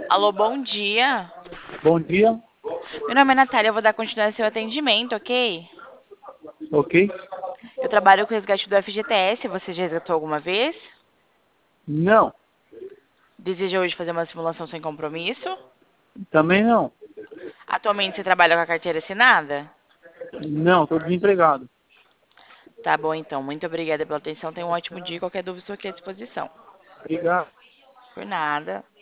Alô, bom dia. Bom dia. Meu nome é Natália, eu vou dar continuidade ao seu atendimento, ok? Ok? Eu trabalho com o resgate do FGTS, você já resgatou alguma vez? Não, Deseja hoje fazer uma simulação sem compromisso? também não. Atualmente você trabalha com a carteira assinada? Não, estou desempregado. Tá bom, então. Muito obrigada pela atenção. Tenha um ótimo dia. Qualquer dúvida, estou aqui à disposição. Obrigado. Por nada.